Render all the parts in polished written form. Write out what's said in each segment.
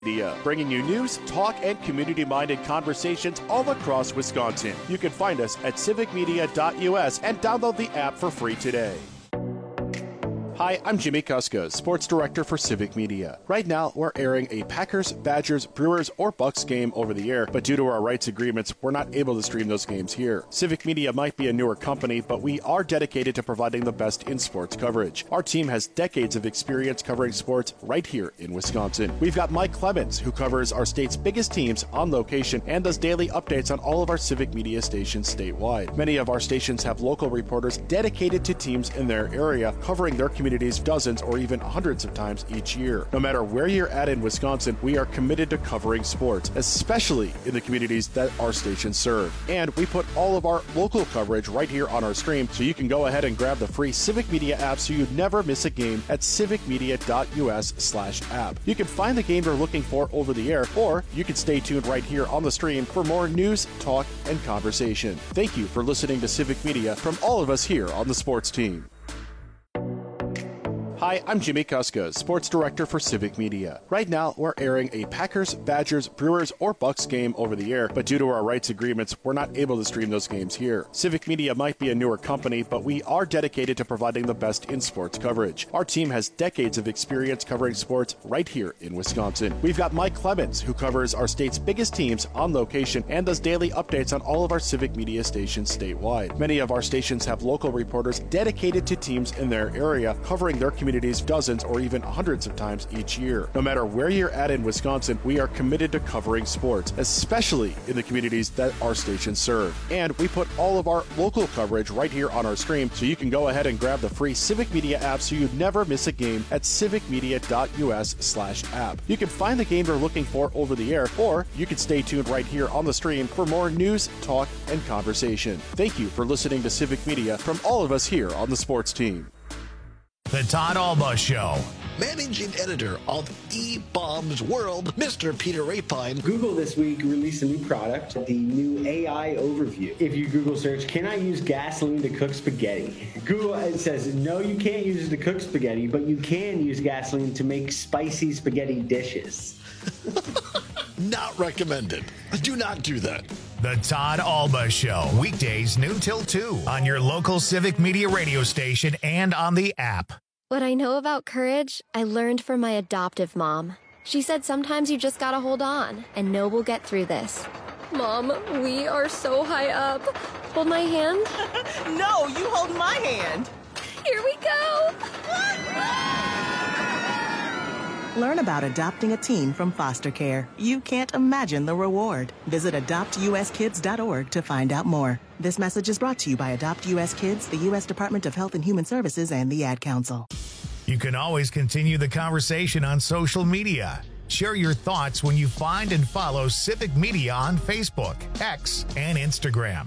Media, bringing you news, talk, and community-minded conversations all across Wisconsin. You can find us at civicmedia.us and download the app for free today. Hi, I'm Jimmy Kuska, Sports Director for Civic Media. Right now, we're airing a Packers, Badgers, Brewers, or Bucks game over the air, but due to our rights agreements, we're not able to stream those games here. Civic Media might be a newer company, but we are dedicated to providing the best in sports coverage. Our team has decades of experience covering sports right here in Wisconsin. We've got Mike Clemens, who covers our state's biggest teams on location and does daily updates on all of our Civic Media stations statewide. Many of our stations have local reporters dedicated to teams in their area, covering their communities dozens or even hundreds of times each year. No matter where you're at in Wisconsin, we are committed to covering sports, especially in the communities that our stations serve. And we put all of our local coverage right here on our stream, so you can go ahead and grab the free Civic Media app so you never miss a game at civicmedia.us/app. You can find the game you're looking for over the air, or you can stay tuned right here on the stream for more news, talk, and conversation. Thank you for listening to Civic Media from all of us here on the sports team. Hi, I'm Jimmy Kuska, Sports Director for Civic Media. Right now, we're airing a Packers, Badgers, Brewers, or Bucks game over the air, but due to our rights agreements, we're not able to stream those games here. Civic Media might be a newer company, but we are dedicated to providing the best in sports coverage. Our team has decades of experience covering sports right here in Wisconsin. We've got Mike Clemens, who covers our state's biggest teams on location and does daily updates on all of our Civic Media stations statewide. Many of our stations have local reporters dedicated to teams in their area, covering their communities dozens or even hundreds of times each year. No matter where you're at in Wisconsin, we are committed to covering sports, especially in the communities that our stations serve. And we put all of our local coverage right here on our stream, so you can go ahead and grab the free Civic Media app so you never miss a game at civicmedia.us/app. You can find the game you're looking for over the air, or you can stay tuned right here on the stream for more news, talk, and conversation. Thank you for listening to Civic Media from all of us here on the sports team. The Todd Alba Show. Managing editor of eBaum's World, Mr. Peter Rapine. Google this week released a new product, the new AI overview. If you Google search, can I use gasoline to cook spaghetti? Google says, no, you can't use it to cook spaghetti, but you can use gasoline to make spicy spaghetti dishes. Not recommended. Do not do that. The Todd Alba Show. Weekdays noon till 2 on your local Civic Media radio station and on the app. What I know about courage, I learned from my adoptive mom. She said sometimes you just gotta hold on and know we'll get through this. Mom, we are so high up. Hold my hand. No, you hold my hand. Here we go. Learn about adopting a teen from foster care. You can't imagine the reward. Visit adoptuskids.org to find out more. This message is brought to you by Adopt U.S. Kids, the U.S. Department of Health and Human Services, and the Ad Council. You can always continue the conversation on social media. Share your thoughts when you find and follow Civic Media on Facebook, X, and Instagram.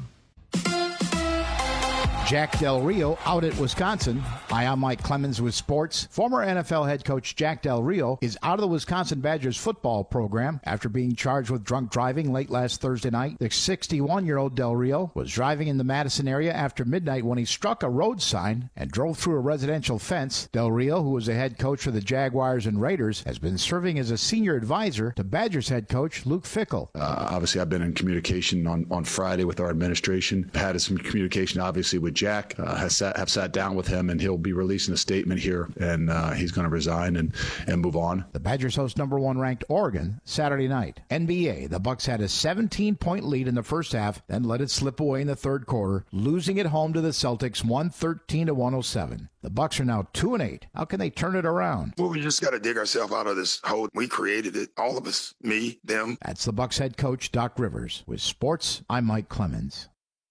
Jack Del Rio out at Wisconsin. Hi, I'm Mike Clemens with sports. Former NFL head coach Jack Del Rio is out of the Wisconsin Badgers football program after being charged with drunk driving late last Thursday night. The 61-year-old Del Rio was driving in the Madison area after midnight when he struck a road sign and drove through a residential fence. Del Rio, who was the head coach for the Jaguars and Raiders, has been serving as a senior advisor to Badgers head coach Luke Fickell. Obviously, I've been in communication on Friday with our administration. Had some communication, obviously, with Jack. Have sat down with him, and he'll be releasing a statement here, and he's going to resign and move on. The Badgers host number 1 ranked Oregon Saturday night. NBA, the Bucks had a 17-point lead in the first half, then let it slip away in the third quarter, losing at home to the Celtics 113-107. The Bucks are now 2-8. How can they turn it around? Well, we just got to dig ourselves out of this hole. We created it, all of us, me, them. That's the Bucks head coach Doc Rivers. With sports, I'm Mike Clemens.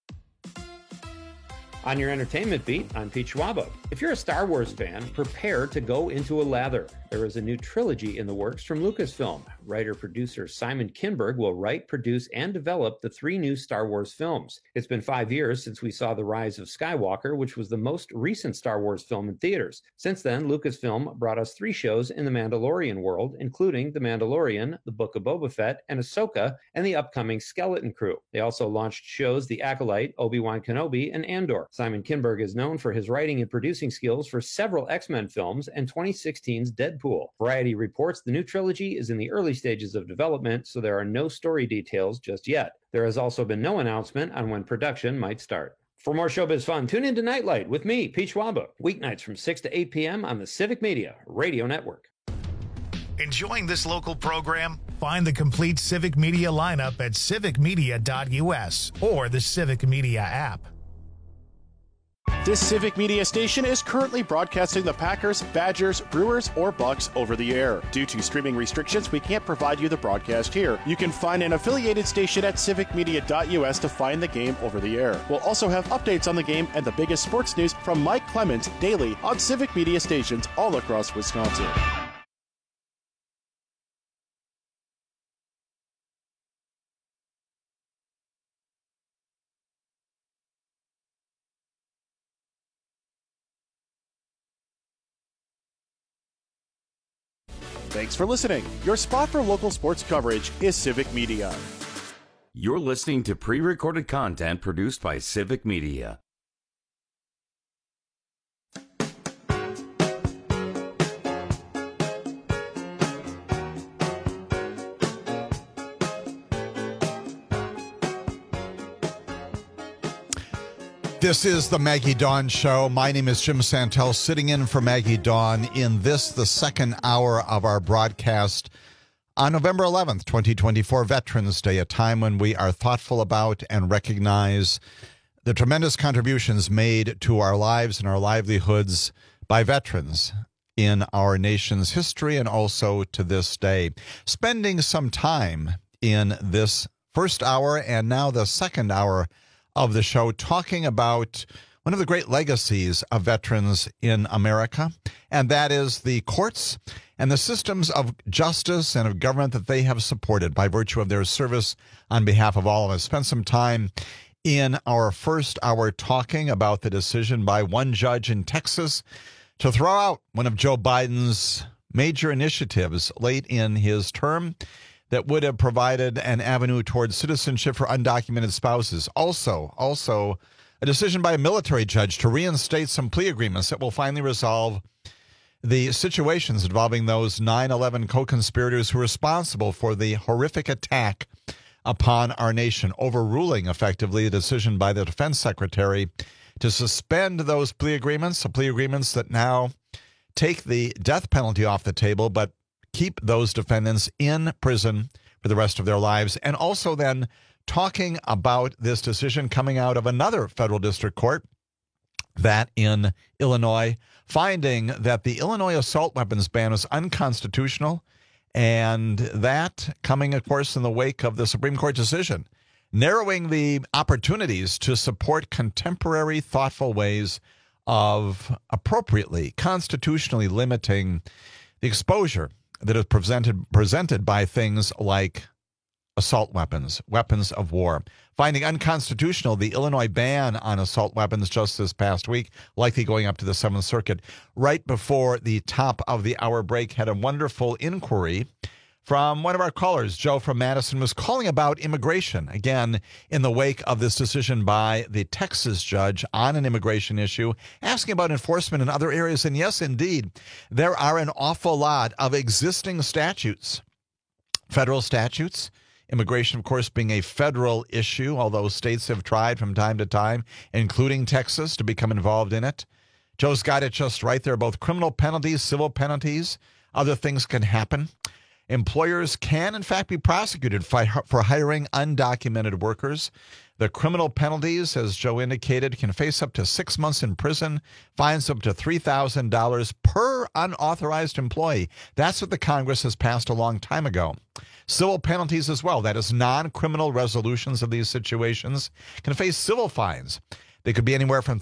On your entertainment beat, I'm Pete Schwaba. If you're a Star Wars fan, prepare to go into a lather. There is a new trilogy in the works from Lucasfilm. Writer-producer Simon Kinberg will write, produce, and develop the 3 new Star Wars films. It's been 5 years since we saw The Rise of Skywalker, which was the most recent Star Wars film in theaters. Since then, Lucasfilm brought us 3 shows in the Mandalorian world, including The Mandalorian, The Book of Boba Fett, and Ahsoka, and the upcoming Skeleton Crew. They also launched shows The Acolyte, Obi-Wan Kenobi, and Andor. Simon Kinberg is known for his writing and producing skills for several X-Men films and 2016's Deadpool Deadpool. Variety reports the new trilogy is in the early stages of development, so there are no story details just yet. There has also been no announcement on when production might start. For more showbiz fun, tune into Nightlight with me, Pete Schwaba, weeknights from 6 to 8 p.m. on the Civic Media Radio Network. Enjoying this local program? Find the complete Civic Media lineup at civicmedia.us or the Civic Media app. This Civic Media station is currently broadcasting the Packers, Badgers, Brewers, or Bucks over the air. Due to streaming restrictions, we can't provide you the broadcast here. You can find an affiliated station at civicmedia.us to find the game over the air. We'll also have updates on the game and the biggest sports news from Mike Clemens daily on Civic Media stations all across Wisconsin. Thanks for listening. Your spot for local sports coverage is Civic Media. You're listening to pre-recorded content produced by Civic Media. This is the Maggie Dawn Show. My name is Jim Santel, sitting in for Maggie Dawn in this, the second hour of our broadcast on November 11th, 2024, Veterans Day, a time when we are thoughtful about and recognize the tremendous contributions made to our lives and our livelihoods by veterans in our nation's history and also to this day. Spending some time in this first hour and now the second hour of the show talking about one of the great legacies of veterans in America, and that is the courts and the systems of justice and of government that they have supported by virtue of their service on behalf of all of us. Spent some time in our first hour talking about the decision by one judge in Texas to throw out one of Joe Biden's major initiatives late in his term that would have provided an avenue towards citizenship for undocumented spouses. Also, a decision by a military judge to reinstate some plea agreements that will finally resolve the situations involving those 9/11 co-conspirators who were responsible for the horrific attack upon our nation, overruling effectively the decision by the defense secretary to suspend those plea agreements, the plea agreements that now take the death penalty off the table, but keep those defendants in prison for the rest of their lives. And also then talking about this decision coming out of another federal district court, that in Illinois, finding that the Illinois assault weapons ban was unconstitutional, and that coming, of course, in the wake of the Supreme Court decision, narrowing the opportunities to support contemporary, thoughtful ways of appropriately, constitutionally limiting the exposure that is presented by things like assault weapons, weapons of war. Finding unconstitutional the Illinois ban on assault weapons just this past week, likely going up to the 7th Circuit. Right before the top of the hour break, had a wonderful inquiry from one of our callers. Joe from Madison was calling about immigration, again, in the wake of this decision by the Texas judge on an immigration issue, asking about enforcement in other areas. And yes, indeed, there are an awful lot of existing statutes, federal statutes, immigration, of course, being a federal issue, although states have tried from time to time, including Texas, to become involved in it. Joe's got it just right. There are both criminal penalties, civil penalties. Other things can happen. Employers can, in fact, be prosecuted for hiring undocumented workers. The criminal penalties, as Joe indicated, can face up to 6 months in prison, fines up to $3,000 per unauthorized employee. That's what the Congress has passed a long time ago. Civil penalties as well, that is non-criminal resolutions of these situations, can face civil fines. They could be anywhere from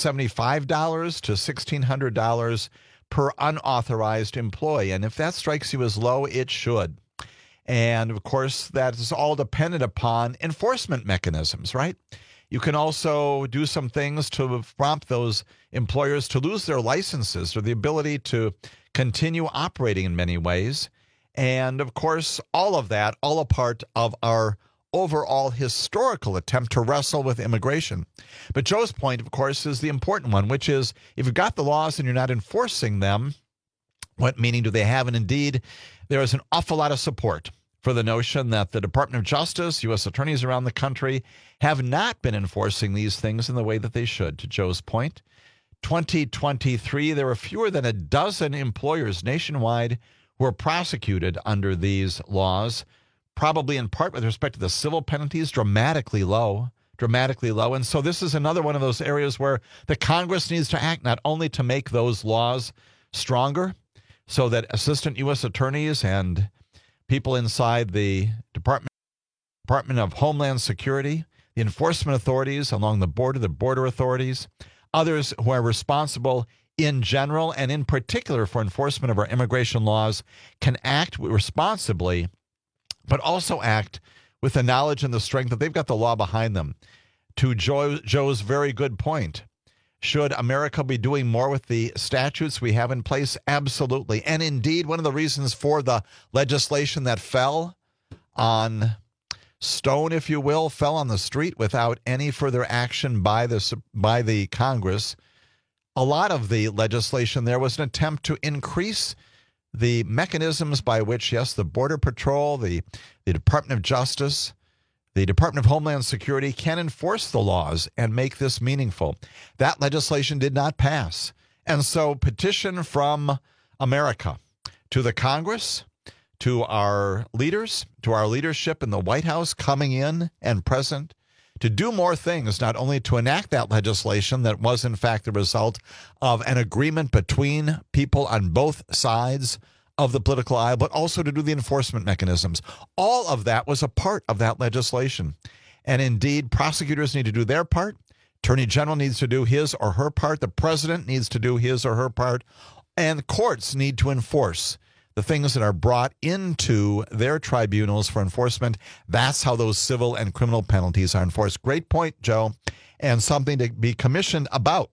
$375 to $1,600 per unauthorized employee. And if that strikes you as low, it should. And of course, that is all dependent upon enforcement mechanisms, right? You can also do some things to prompt those employers to lose their licenses or the ability to continue operating in many ways. And of course, all of that, all a part of our overall historical attempt to wrestle with immigration. But Joe's point, of course, is the important one, which is if you've got the laws and you're not enforcing them, What meaning do they have? And indeed, there is an awful lot of support for the notion that the Department of Justice, U.S. attorneys around the country, have not been enforcing these things in the way that they should. To Joe's point, 2023, there were fewer than a dozen employers nationwide who were prosecuted under these laws, probably in part with respect to the civil penalties, dramatically low. And so this is another one of those areas where the Congress needs to act, not only to make those laws stronger so that assistant U.S. attorneys and people inside the Department of Homeland Security, the enforcement authorities along the border authorities, others who are responsible in general and in particular for enforcement of our immigration laws can act responsibly, but also act with the knowledge and the strength that they've got the law behind them. To Joe's very good point, should America be doing more with the statutes we have in place? Absolutely. And indeed, one of the reasons for the legislation that fell on stone, if you will, fell on the street without any further action by the Congress, a lot of the legislation there was an attempt to increase the mechanisms by which, yes, the Border Patrol, the Department of Justice, the Department of Homeland Security can enforce the laws and make this meaningful. That legislation did not pass. And so petition from America to the Congress, to our leaders, to our leadership in the White House coming in and present, to do more things, not only to enact that legislation that was in fact the result of an agreement between people on both sides of the political aisle, but also to do the enforcement mechanisms. All of that was a part of that legislation. And indeed, prosecutors need to do their part. Attorney General needs to do his or her part. The president needs to do his or her part. And courts need to enforce the things that are brought into their tribunals for enforcement. That's how those civil and criminal penalties are enforced. Great point, Joe, and something to be commissioned about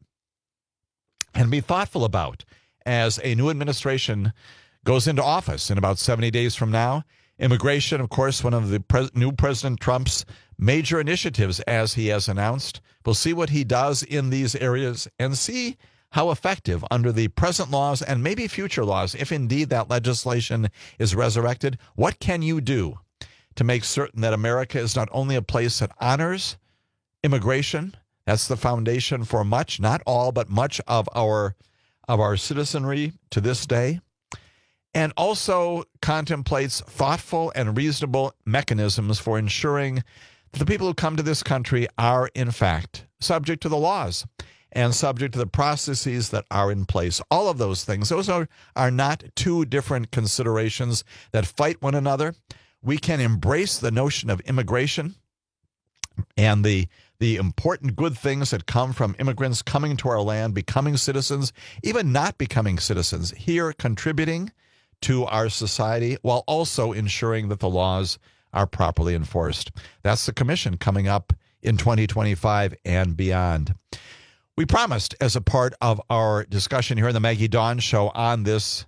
and be thoughtful about as a new administration goes into office in about 70 days from now. Immigration, of course, one of the new President Trump's major initiatives, as he has announced. We'll see what he does in these areas and see how effective under the present laws and maybe future laws, if indeed that legislation is resurrected. What can you do to make certain that America is not only a place that honors immigration, that's the foundation for much, not all, but much of our citizenry to this day, and also contemplates thoughtful and reasonable mechanisms for ensuring that the people who come to this country are, in fact, subject to the laws and subject to the processes that are in place. All of those things, those are not two different considerations that fight one another. We can embrace the notion of immigration and the important good things that come from immigrants coming to our land, becoming citizens, even not becoming citizens, here contributing to our society while also ensuring that the laws are properly enforced. That's the commission coming up in 2025 and beyond. We promised, as a part of our discussion here in the Maggie Dawn Show on this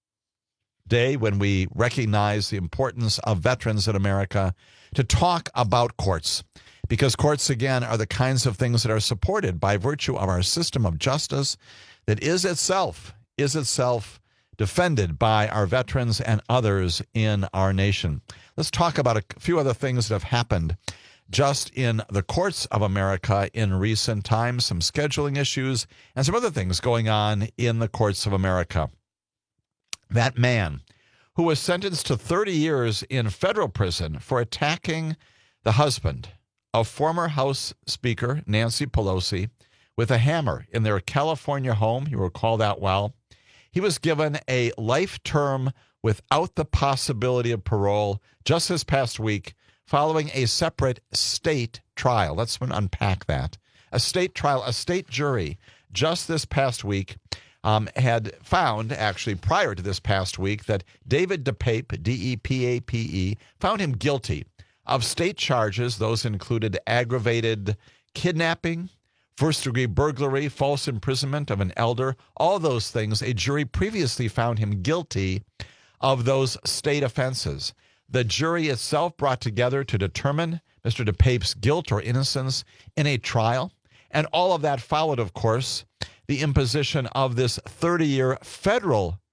day when we recognize the importance of veterans in America, to talk about courts. Because courts, again, are the kinds of things that are supported by virtue of our system of justice that is itself defended by our veterans and others in our nation. Let's talk about a few other things that have happened just in the courts of America in recent times, some scheduling issues, and some other things going on in the courts of America. That man who was sentenced to 30 years in federal prison for attacking the husband of former House Speaker Nancy Pelosi with a hammer in their California home, you recall that well, he was given a life term without the possibility of parole just this past week following a separate state trial. Let's unpack that. A state trial, a state jury just this past week had found, actually prior to this past week, that David DePape, D-E-P-A-P-E, found him guilty of state charges. Those included aggravated kidnapping, first-degree burglary, false imprisonment of an elder, all those things. A jury previously found him guilty of those state offenses. The jury itself brought together to determine Mr. DePape's guilt or innocence in a trial. And all of that followed, of course, the imposition of this 30-year federal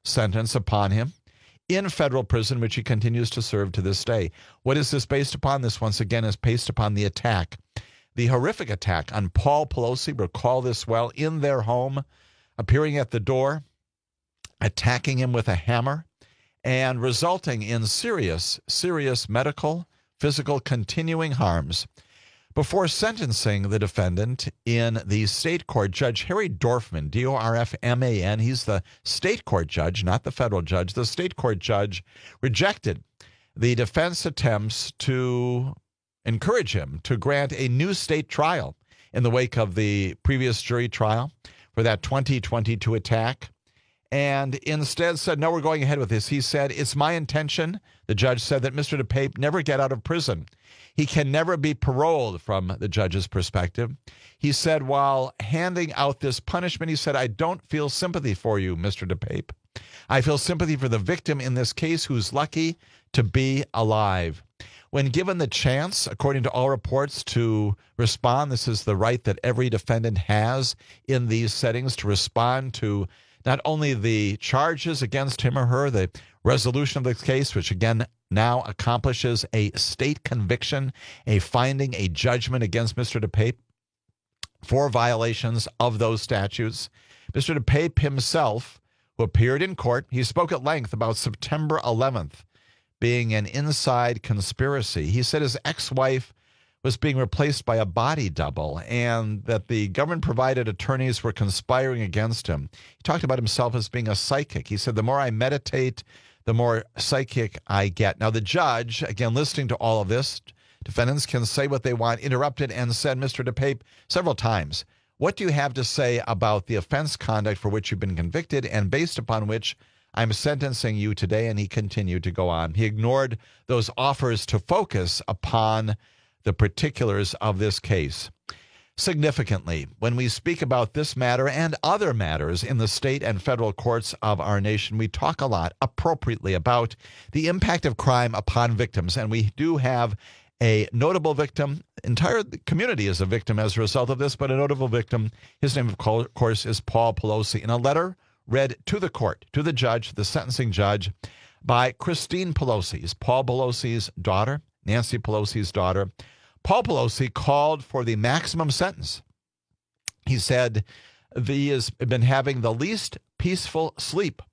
sentence upon him in federal prison, which he continues to serve to this day. What is this based upon? This, once again, is based upon the attack, the horrific attack on Paul Pelosi. Recall this well, in their home, appearing at the door, attacking him with a hammer, and resulting in serious medical, physical, continuing harms. Before sentencing the defendant in the state court, Judge Harry Dorfman, D-O-R-F-M-A-N, he's the state court judge, not the federal judge. The state court judge rejected the defense attempts to encourage him to grant a new state trial in the wake of the previous jury trial for that 2022 attack, and instead said, no, we're going ahead with this. He said, it's my intention, the judge said, that Mr. DePape never get out of prison. He can never be paroled from the judge's perspective. He said, while handing out this punishment, he said, I don't feel sympathy for you, Mr. DePape. I feel sympathy for the victim in this case who's lucky to be alive. When given the chance, according to all reports, to respond, this is the right that every defendant has in these settings, to respond to not only the charges against him or her, the resolution of the case, which again now accomplishes a state conviction, a finding, a judgment against Mr. DePape for violations of those statutes. Mr. DePape himself, who appeared in court, he spoke at length about September 11th being an inside conspiracy. He said his ex-wife was being replaced by a body double and that the government-provided attorneys were conspiring against him. He talked about himself as being a psychic. He said, the more I meditate, the more psychic I get. Now, the judge, again, listening to all of this, defendants can say what they want, interrupted and said, Mr. DePape, several times, what do you have to say about the offense conduct for which you've been convicted and based upon which I'm sentencing you today? And he continued to go on. He ignored those offers to focus upon the particulars of this case. Significantly, when we speak about this matter and other matters in the state and federal courts of our nation, we talk a lot appropriately about the impact of crime upon victims. And we do have a notable victim. Entire community is a victim as a result of this, but a notable victim, his name, of course, is Paul Pelosi. In a letter read to the court, to the judge, the sentencing judge, by Christine Pelosi, Paul Pelosi's daughter, Nancy Pelosi's daughter, Paul Pelosi called for the maximum sentence. He said he has been having the least peaceful sleep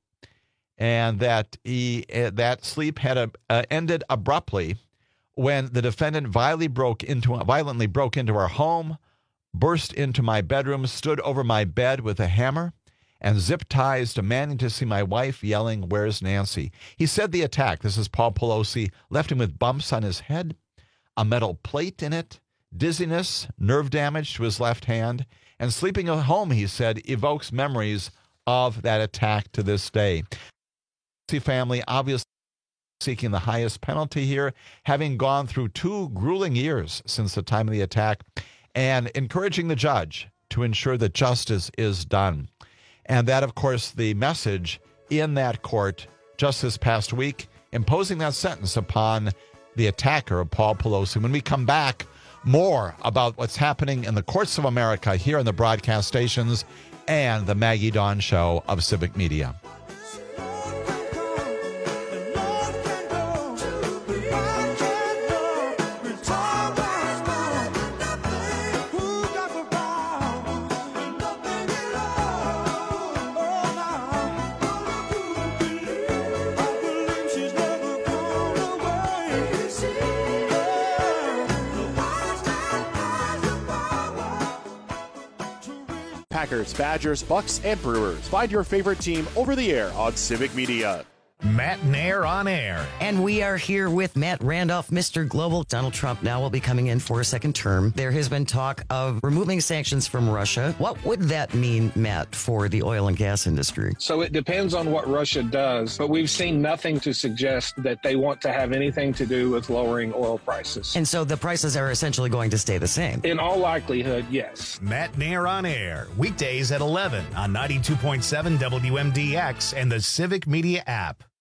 and that that sleep had ended abruptly when the defendant violently broke into our home, burst into my bedroom, stood over my bed with a hammer, and zip ties, demanding to see my wife, yelling, "Where's Nancy?" He said the attack, this is Paul Pelosi, left him with bumps on his head, a metal plate in it, dizziness, nerve damage to his left hand, and sleeping at home, he said, evokes memories of that attack to this day. The family obviously seeking the highest penalty here, having gone through 2 grueling years since the time of the attack, and encouraging the judge to ensure that justice is done. And that, of course, the message in that court just this past week, imposing that sentence upon the attacker of Paul Pelosi. When we come back, more about what's happening in the courts of America here on the broadcast stations and the Maggie Dawn Show of Civic Media. Packers, Badgers, Bucks, and Brewers. Find your favorite team over the air on Civic Media. Matt Nair on air. And we are here with Matt Randolph, Mr. Global. Donald Trump now will be coming in for a second term. There has been talk of removing sanctions from Russia. What would that mean, Matt, for the oil and gas industry? So it depends on what Russia does, but we've seen nothing to suggest that they want to have anything to do with lowering oil prices. And so the prices are essentially going to stay the same? In all likelihood, yes. Matt Nair on air, weekdays at 11 on 92.7 WMDX and the Civic Media app.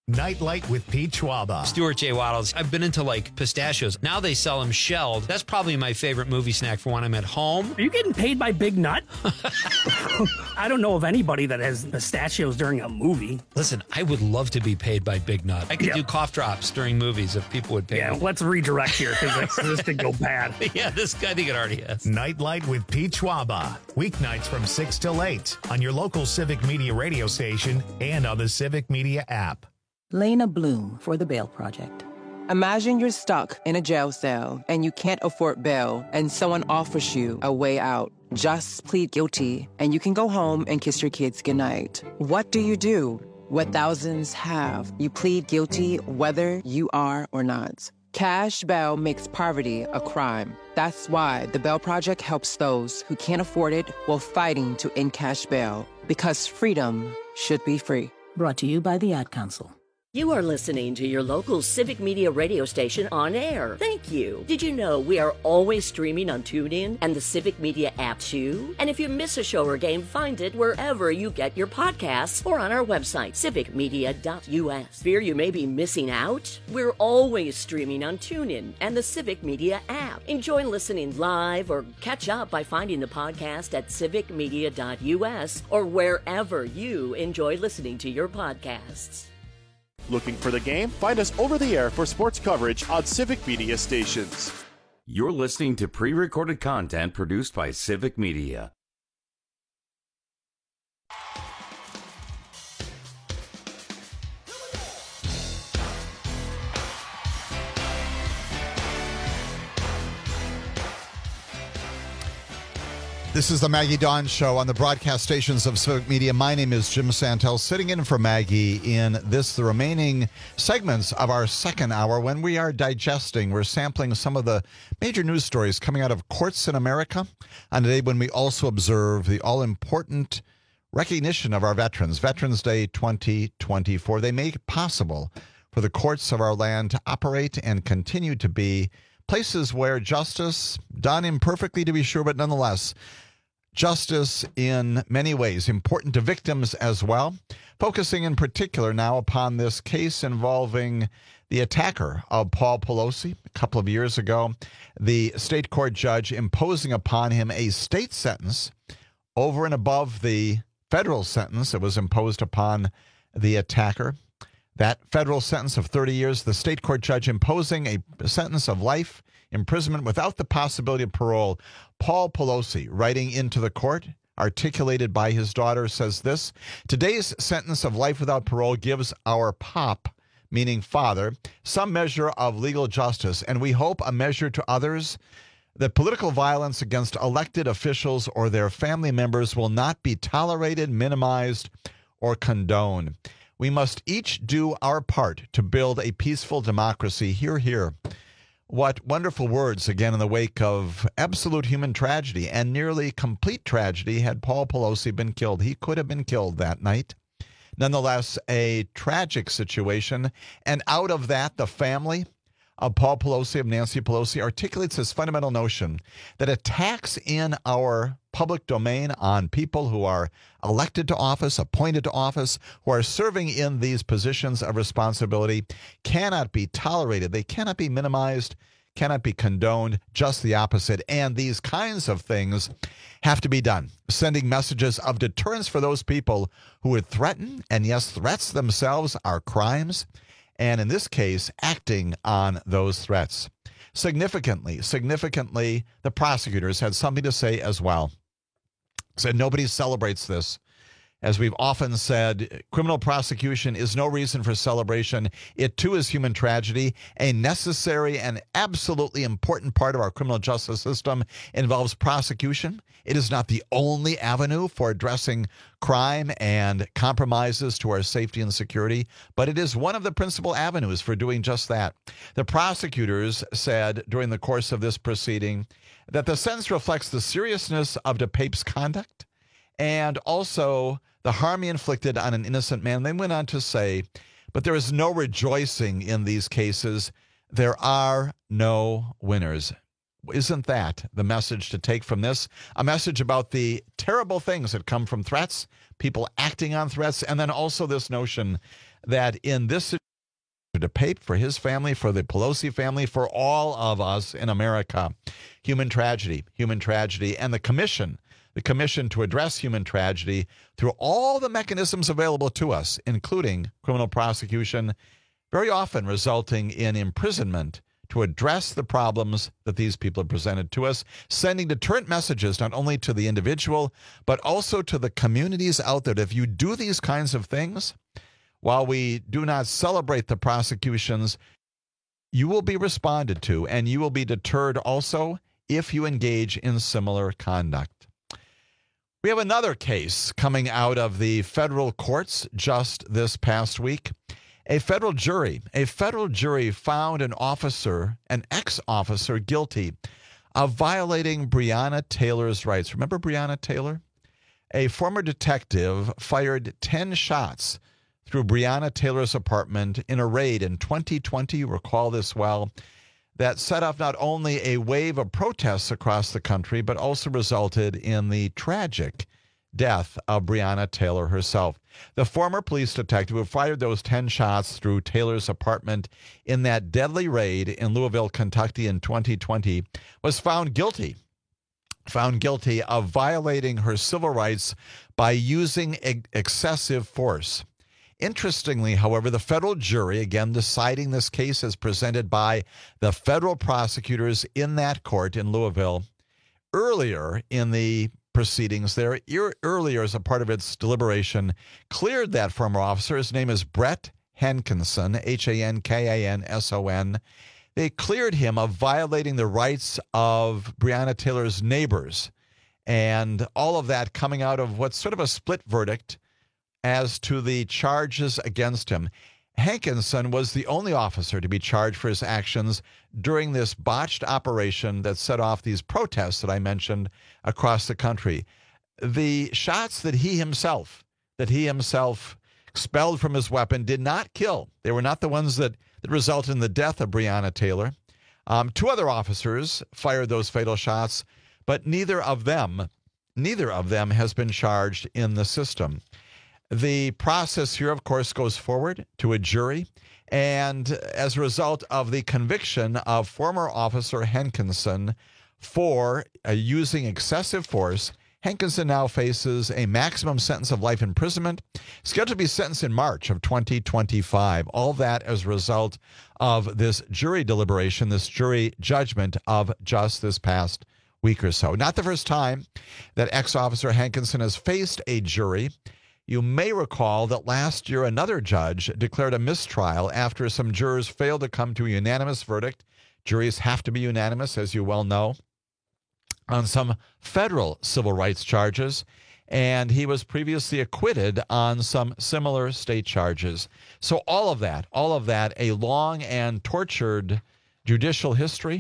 Nightlight with Pete Schwaba. Stuart J. Waddles. I've been into like pistachios. Now they sell them shelled. That's probably my favorite movie snack for when I'm at home. Are you getting paid by Big Nut? I don't know of anybody that has pistachios during a movie. Listen, I would love to be paid by Big Nut. I could do cough drops during movies if people would pay me. Let's redirect here because this could go bad. Yeah, I think it already has. Nightlight with Pete Schwaba. Weeknights from 6 till 8 on your local Civic Media radio station and on the Civic Media app. Lena Bloom for the Bail Project. Imagine you're stuck in a jail cell and you can't afford bail and someone offers you a way out. Just plead guilty and you can go home and kiss your kids goodnight. What do you do? What thousands have. You plead guilty whether you are or not. Cash bail makes poverty a crime. That's why the Bail Project helps those who can't afford it while fighting to end cash bail. Because freedom should be free. Brought to you by the Ad Council. You are listening to your local Civic Media radio station on air. Thank you. Did you know we are always streaming on TuneIn and the Civic Media app too? And if you miss a show or game, find it wherever you get your podcasts or on our website, civicmedia.us. Fear you may be missing out? We're always streaming on TuneIn and the Civic Media app. Enjoy listening live or catch up by finding the podcast at civicmedia.us or wherever you enjoy listening to your podcasts. Looking for the game? Find us over the air for sports coverage on Civic Media stations. You're listening to pre-recorded content produced by Civic Media. This is the Maggie Dawn Show on the broadcast stations of Civic Media. My name is Jim Santel, sitting in for Maggie in the remaining segments of our second hour when we are digesting, we're sampling some of the major news stories coming out of courts in America on a day when we also observe the all-important recognition of our veterans, Veterans Day 2024. They make it possible for the courts of our land to operate and continue to be places where justice, done imperfectly to be sure, but nonetheless, justice in many ways, important to victims as well. Focusing in particular now upon this case involving the attacker of Paul Pelosi. A couple of years ago, the state court judge imposing upon him a state sentence over and above the federal sentence that was imposed upon the attacker. That federal sentence of 30 years, the state court judge imposing a sentence of life imprisonment without the possibility of parole. Paul Pelosi, writing into the court, articulated by his daughter, says this: today's sentence of life without parole gives our pop, meaning father, some measure of legal justice, and we hope a measure to others that political violence against elected officials or their family members will not be tolerated, minimized, or condoned. We must each do our part to build a peaceful democracy. Hear, hear. What wonderful words, again, in the wake of absolute human tragedy and nearly complete tragedy had Paul Pelosi been killed. He could have been killed that night. Nonetheless, a tragic situation. And out of that, the family of Paul Pelosi, of Nancy Pelosi, articulates this fundamental notion that attacks in our public domain on people who are elected to office, appointed to office, who are serving in these positions of responsibility cannot be tolerated. They cannot be minimized, cannot be condoned, just the opposite. And these kinds of things have to be done, sending messages of deterrence for those people who would threaten, and yes, threats themselves are crimes, and in this case, acting on those threats. Significantly, the prosecutors had something to say as well. Said nobody celebrates this. As we've often said, criminal prosecution is no reason for celebration. It too is human tragedy. A necessary and absolutely important part of our criminal justice system involves prosecution. It is not the only avenue for addressing crime and compromises to our safety and security, but it is one of the principal avenues for doing just that. The prosecutors said during the course of this proceeding that the sentence reflects the seriousness of DePape's conduct and also the harm he inflicted on an innocent man. They went on to say, but there is no rejoicing in these cases. There are no winners. Isn't that the message to take from this? A message about the terrible things that come from threats, people acting on threats, and then also this notion that in this situation, to pay for his family, for the Pelosi family, for all of us in America. Human tragedy, and the commission to address human tragedy through all the mechanisms available to us, including criminal prosecution, very often resulting in imprisonment to address the problems that these people have presented to us, sending deterrent messages not only to the individual, but also to the communities out there. If you do these kinds of things, while we do not celebrate the prosecutions, you will be responded to, and you will be deterred also if you engage in similar conduct. We have another case coming out of the federal courts just this past week. A federal jury found an ex-officer guilty of violating Breonna Taylor's rights. Remember Breonna Taylor? A former detective fired 10 shots through Breonna Taylor's apartment in a raid in 2020, you recall this well, that set off not only a wave of protests across the country, but also resulted in the tragic death of Breonna Taylor herself. The former police detective who fired those 10 shots through Taylor's apartment in that deadly raid in Louisville, Kentucky in 2020 was found guilty of violating her civil rights by using excessive force. Interestingly, however, the federal jury, again deciding this case as presented by the federal prosecutors in that court in Louisville, earlier in the proceedings there, earlier as a part of its deliberation, cleared that former officer. His name is Brett Hankinson, Hankinson. They cleared him of violating the rights of Breonna Taylor's neighbors, and all of that coming out of what's sort of a split verdict as to the charges against him. Hankinson was the only officer to be charged for his actions during this botched operation that set off these protests that I mentioned across the country. The shots that he himself expelled from his weapon did not kill. They were not the ones that resulted in the death of Breonna Taylor. 2 other officers fired those fatal shots, but neither of them has been charged in the system. The process here, of course, goes forward to a jury, and as a result of the conviction of former Officer Hankinson for using excessive force, Hankinson now faces a maximum sentence of life imprisonment, scheduled to be sentenced in March of 2025. All that as a result of this jury deliberation, this jury judgment of just this past week or so. Not the first time that ex-officer Hankinson has faced a jury. You may recall that last year another judge declared a mistrial after some jurors failed to come to a unanimous verdict. Juries have to be unanimous, as you well know, on some federal civil rights charges, and he was previously acquitted on some similar state charges. So all of that, a long and tortured judicial history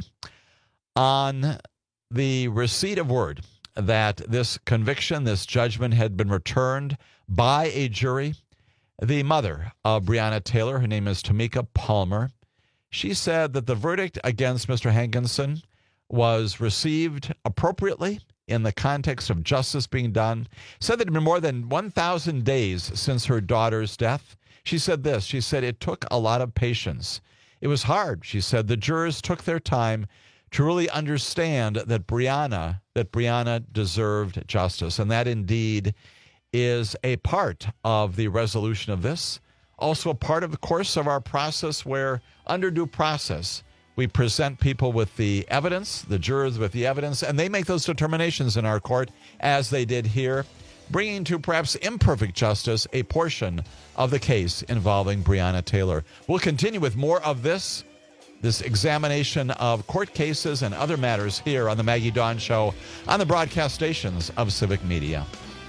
on the receipt of word that this conviction, this judgment had been returned by a jury. The mother of Breonna Taylor, her name is Tamika Palmer, she said that the verdict against Mr. Hankinson was received appropriately in the context of justice being done. Said that it had been more than 1,000 days since her daughter's death. She said this, she said, it took a lot of patience. It was hard, she said. The jurors took their time to really understand that Breonna deserved justice. And that indeed is a part of the resolution of this. Also a part of the course of our process where under due process, we present people with the evidence, the jurors with the evidence, and they make those determinations in our court, as they did here, bringing to perhaps imperfect justice a portion of the case involving Breonna Taylor. We'll continue with more of this examination of court cases and other matters here on the Maggie Dawn Show on the broadcast stations of Civic Media.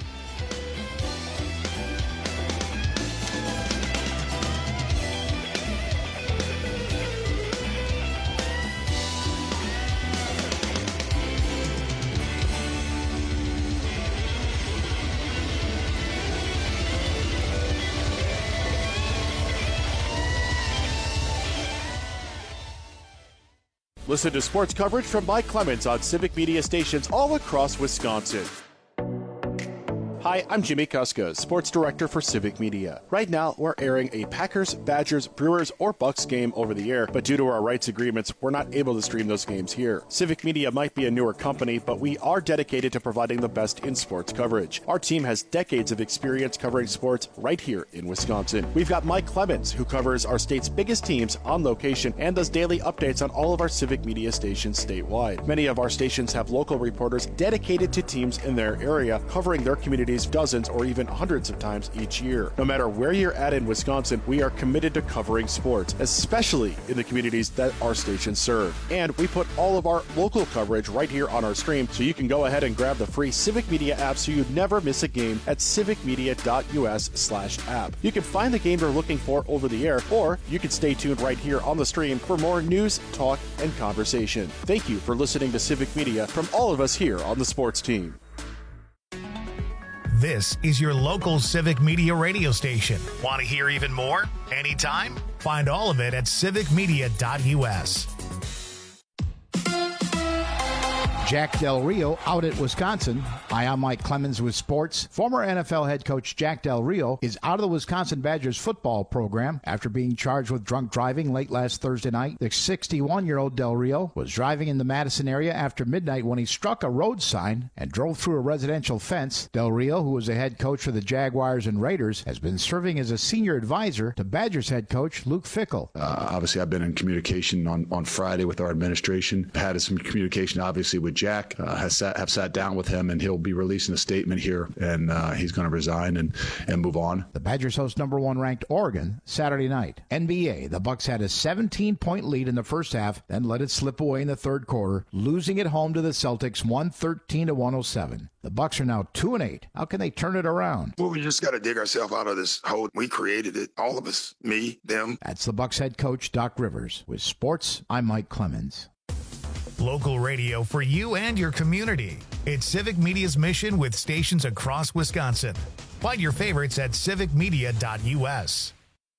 Listen to sports coverage from Mike Clemens on Civic Media stations all across Wisconsin. Hi, I'm Jimmy Kuska, Sports Director for Civic Media. Right now, we're airing a Packers, Badgers, Brewers, or Bucks game over the air, but due to our rights agreements, we're not able to stream those games here. Civic Media might be a newer company, but we are dedicated to providing the best in sports coverage. Our team has decades of experience covering sports right here in Wisconsin. We've got Mike Clemens, who covers our state's biggest teams on location and does daily updates on all of our Civic Media stations statewide. Many of our stations have local reporters dedicated to teams in their area, covering their communities dozens or even hundreds of times each year. No matter where you're at in Wisconsin, we are committed to covering sports, especially in the communities that our stations serve. And we put all of our local coverage right here on our stream, so you can go ahead and grab the free Civic Media app so you never miss a game at civicmedia.us/app. You can find the game you're looking for over the air, or you can stay tuned right here on the stream for more news, talk, and conversation. Thank you for listening to Civic Media from all of us here on the sports team. This is your local Civic Media radio station. Want to hear even more? Anytime? Find all of it at civicmedia.us. Jack Del Rio out at Wisconsin. Hi, I'm Mike Clemens with sports. Former NFL head coach Jack Del Rio is out of the Wisconsin Badgers football program after being charged with drunk driving late last Thursday night. The 61-year-old Del Rio was driving in the Madison area after midnight when he struck a road sign and drove through a residential fence. Del Rio, who was a head coach for the Jaguars and Raiders, has been serving as a senior advisor to Badgers head coach Luke Fickell. Obviously, I've been in communication on Friday with our administration. Had some communication, obviously, with Jack. Have sat down with him, and he'll be releasing a statement here, and he's going to resign and move on. The Badgers host number 1 ranked Oregon Saturday night. NBA, the Bucks had a 17-point lead in the first half, then let it slip away in the third quarter, losing at home to the Celtics 113-107. The Bucks are now 2-8. How can they turn it around? Well, we just got to dig ourselves out of this hole. We created it, all of us, me, them. That's the Bucks head coach Doc Rivers. With sports, I'm Mike Clemens. Local radio for you and your community. It's Civic Media's mission with stations across Wisconsin. Find your favorites at civicmedia.us.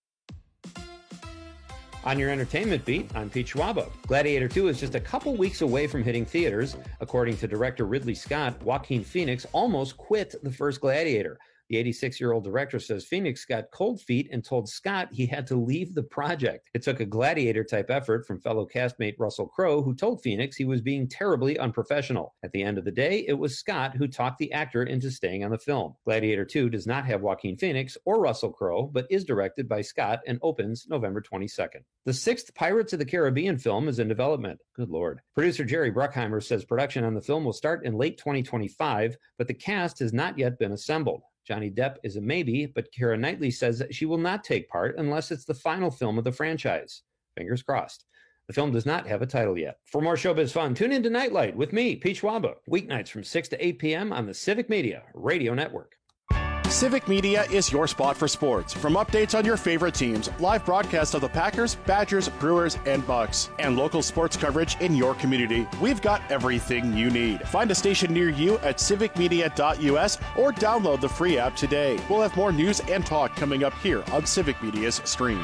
On your entertainment beat, I'm Pete Schwabo. Gladiator 2 is just a couple weeks away from hitting theaters. According to director Ridley Scott, Joaquin Phoenix almost quit the first Gladiator. The 86-year-old director says Phoenix got cold feet and told Scott he had to leave the project. It took a Gladiator-type effort from fellow castmate Russell Crowe, who told Phoenix he was being terribly unprofessional. At the end of the day, it was Scott who talked the actor into staying on the film. Gladiator 2 does not have Joaquin Phoenix or Russell Crowe, but is directed by Scott and opens November 22nd. The 6th Pirates of the Caribbean film is in development. Good Lord. Producer Jerry Bruckheimer says production on the film will start in late 2025, but the cast has not yet been assembled. Johnny Depp is a maybe, but Keira Knightley says that she will not take part unless it's the final film of the franchise. Fingers crossed. The film does not have a title yet. For more showbiz fun, tune in to Nightlight with me, Pete Schwabo, weeknights from 6 to 8 p.m. on the Civic Media Radio Network. Civic Media is your spot for sports. From updates on your favorite teams, live broadcasts of the Packers, Badgers, Brewers, and Bucks, and local sports coverage in your community, we've got everything you need. Find a station near you at civicmedia.us or download the free app today. We'll have more news and talk coming up here on Civic Media's stream.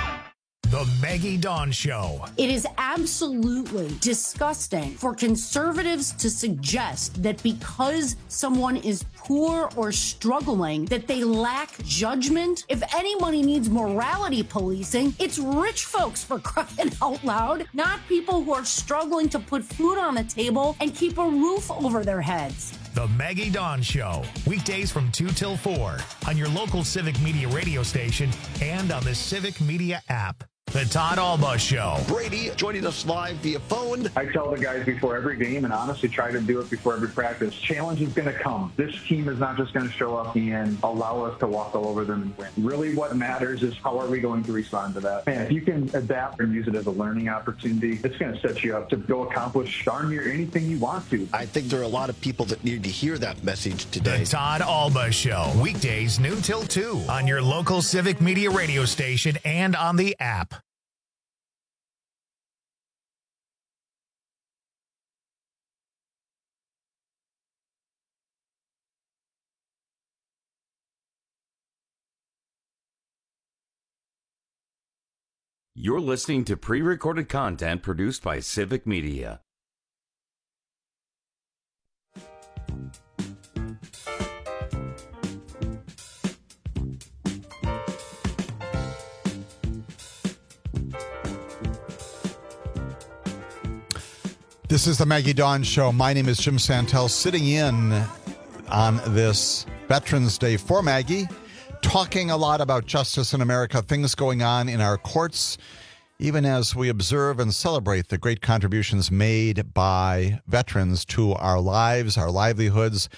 The Maggie Dawn Show. It is absolutely disgusting for conservatives to suggest that because someone is poor or struggling, that they lack judgment. If anybody needs morality policing, it's rich folks, for crying out loud, not people who are struggling to put food on the table and keep a roof over their heads. The Maggie Dawn Show, weekdays from 2 till 4 on your local Civic Media radio station and on the Civic Media app. The Todd Alba Show. Brady joining us live via phone. I tell the guys before every game, and honestly try to do it before every practice, challenge is going to come. This team is not just going to show up and allow us to walk all over them and win. Really what matters is how are we going to respond to that. And if you can adapt and use it as a learning opportunity, it's going to set you up to go accomplish darn near anything you want to. I think there are a lot of people that need to hear that message today. The Todd Alba Show, weekdays noon till 2 on your local Civic Media radio station and on the app. You're listening to pre-recorded content produced by Civic Media. This is the Maggie Dawn Show. My name is Jim Santel, sitting in on this Veterans Day for Maggie, talking a lot about justice in America, things going on in our courts, even as we observe and celebrate the great contributions made by veterans to our lives, our livelihoods.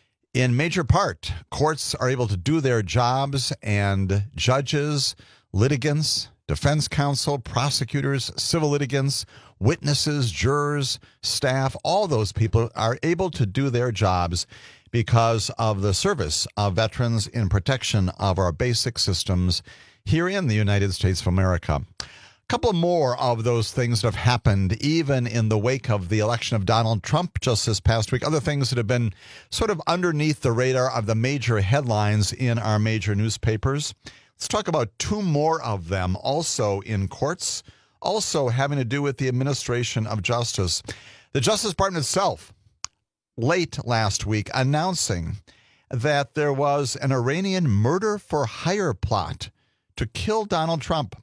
In major part, courts are able to do their jobs, and judges, litigants, defense counsel, prosecutors, civil litigants, witnesses, jurors, staff, all those people are able to do their jobs because of the service of veterans in protection of our basic systems here in the United States of America. A couple more of those things that have happened even in the wake of the election of Donald Trump just this past week. Other things that have been sort of underneath the radar of the major headlines in our major newspapers. Let's talk about two more of them also in courts, also having to do with the administration of justice. The Justice Department itself, late last week, announcing that there was an Iranian murder-for-hire plot to kill Donald Trump.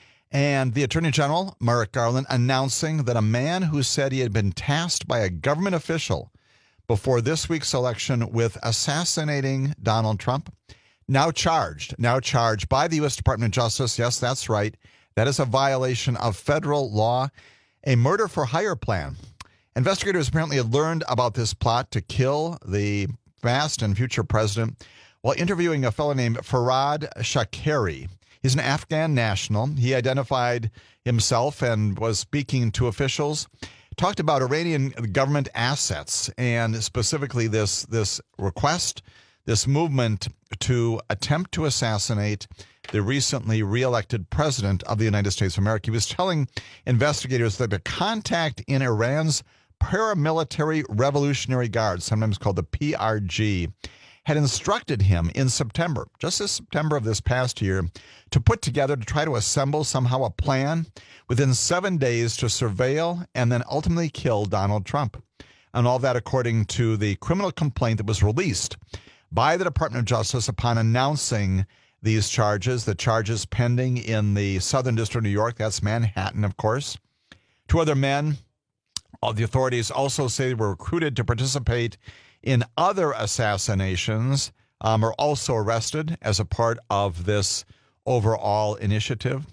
And the Attorney General, Merrick Garland, announcing that a man who said he had been tasked by a government official before this week's election with assassinating Donald Trump, now charged by the U.S. Department of Justice. Yes, that's right. That is a violation of federal law, a murder-for-hire plan. Investigators apparently had learned about this plot to kill the past and future president while interviewing a fellow named Farhad Shakeri. He's an Afghan national. He identified himself and was speaking to officials, talked about Iranian government assets and specifically this request, this movement to attempt to assassinate the recently reelected president of the United States of America. He was telling investigators that the contact in Iran's paramilitary Revolutionary Guard, sometimes called the PRG, had instructed him in September, just this September of this past year, to put together, to try to assemble somehow a plan within 7 days to surveil and then ultimately kill Donald Trump. And all that according to the criminal complaint that was released by the Department of Justice upon announcing these charges, the charges pending in the Southern District of New York. That's Manhattan, of course. Two other men, all the authorities also say they were recruited to participate in other assassinations, are also arrested as a part of this overall initiative.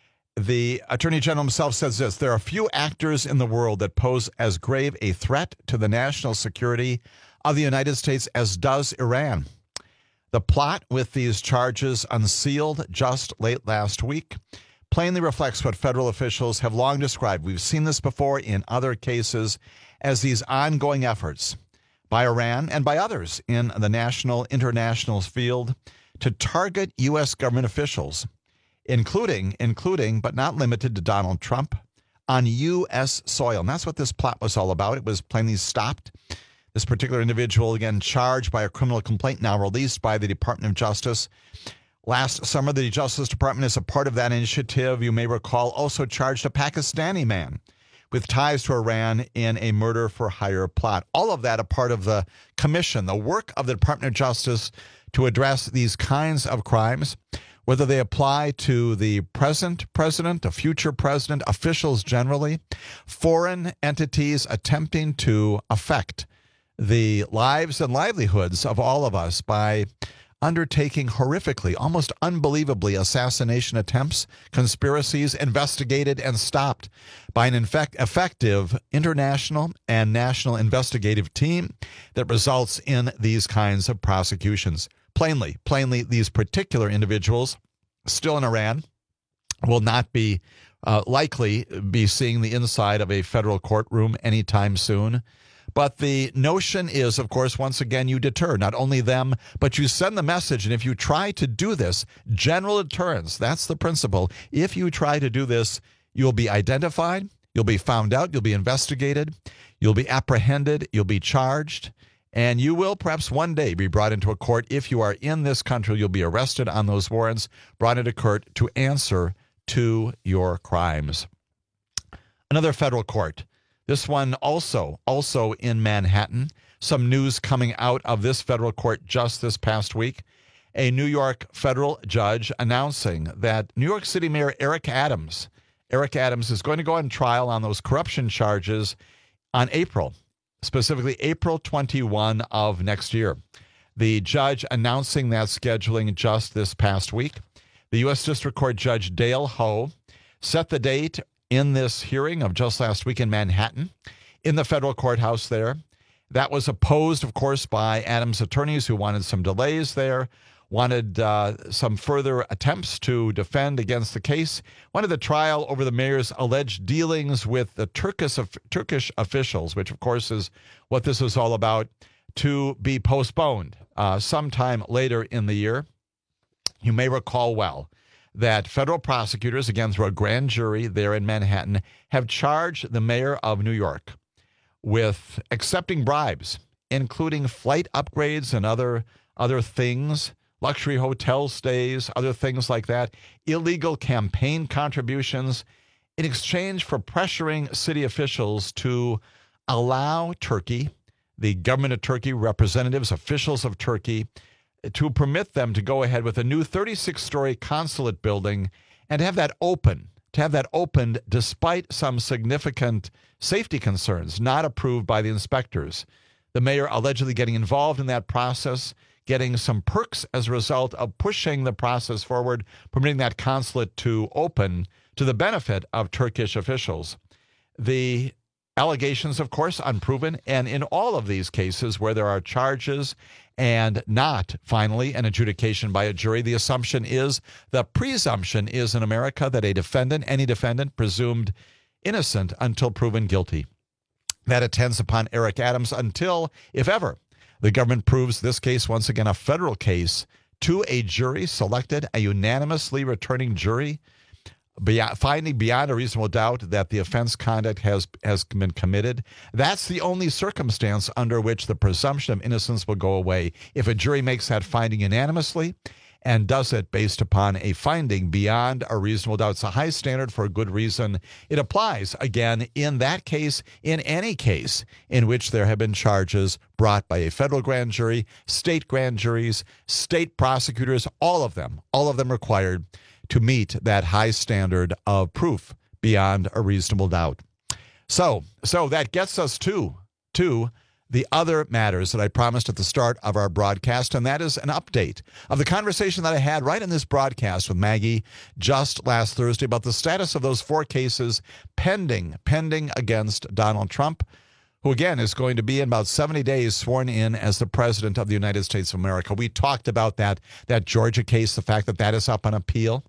The Attorney General himself says this: there are few actors in the world that pose as grave a threat to the national security of the United States as does Iran. The plot with these charges unsealed just late last week plainly reflects what federal officials have long described. We've seen this before in other cases as these ongoing efforts by Iran and by others in the national, international field to target U.S. government officials, including, but not limited to Donald Trump, on U.S. soil. And that's what this plot was all about. It was plainly stopped. This particular individual, again, charged by a criminal complaint now released by the Department of Justice. Last summer, the Justice Department, as a part of that initiative, you may recall, also charged a Pakistani man with ties to Iran in a murder-for-hire plot. All of that a part of the commission, the work of the Department of Justice to address these kinds of crimes, whether they apply to the present president, a future president, officials generally, foreign entities attempting to affect the lives and livelihoods of all of us by undertaking horrifically, almost unbelievably, assassination attempts, conspiracies investigated and stopped by an effective international and national investigative team that results in these kinds of prosecutions. Plainly, these particular individuals still in Iran will not be likely be seeing the inside of a federal courtroom anytime soon. But the notion is, of course, once again, you deter not only them, but you send the message. And if you try to do this, general deterrence, that's the principle. If you try to do this, you'll be identified, you'll be found out, you'll be investigated, you'll be apprehended, you'll be charged, and you will perhaps one day be brought into a court. If you are in this country, you'll be arrested on those warrants, brought into court to answer to your crimes. Another federal court. This one also in Manhattan. Some news coming out of this federal court just this past week. A New York federal judge announcing that New York City Mayor Eric Adams is going to go on trial on those corruption charges on specifically April 21 of next year. The judge announcing that scheduling just this past week. The U.S. District Court Judge Dale Ho set the date in this hearing of just last week in Manhattan, in the federal courthouse there. That was opposed, of course, by Adams' attorneys who wanted some delays there, wanted some further attempts to defend against the case, wanted the trial over the mayor's alleged dealings with the Turkish officials, which, of course, is what this is all about, to be postponed sometime later in the year. You may recall well that federal prosecutors, again through a grand jury there in Manhattan, have charged the mayor of New York with accepting bribes, including flight upgrades and other things, luxury hotel stays, other things like that, illegal campaign contributions, in exchange for pressuring city officials to allow Turkey, the government of Turkey, representatives, officials of Turkey, to permit them to go ahead with a new 36-story consulate building and have that opened despite some significant safety concerns not approved by the inspectors. The mayor allegedly getting involved in that process, getting some perks as a result of pushing the process forward, permitting that consulate to open to the benefit of Turkish officials. The allegations, of course, unproven, and in all of these cases where there are charges and not, finally, an adjudication by a jury, the presumption is in America that any defendant, presumed innocent until proven guilty. That attends upon Eric Adams until, if ever, the government proves this case, once again, a federal case, to a jury selected, a unanimously returning jury, finding beyond a reasonable doubt that the offense conduct has been committed. That's the only circumstance under which the presumption of innocence will go away. If a jury makes that finding unanimously and does it based upon a finding beyond a reasonable doubt, it's a high standard for a good reason. It applies, again, in that case, in any case in which there have been charges brought by a federal grand jury, state grand juries, state prosecutors, all of them required to meet that high standard of proof beyond a reasonable doubt. So that gets us to the other matters that I promised at the start of our broadcast, and that is an update of the conversation that I had right in this broadcast with Maggie just last Thursday about the status of those 4 cases pending against Donald Trump, who again is going to be in about 70 days sworn in as the president of the United States of America. We talked about that Georgia case, the fact that is up on appeal.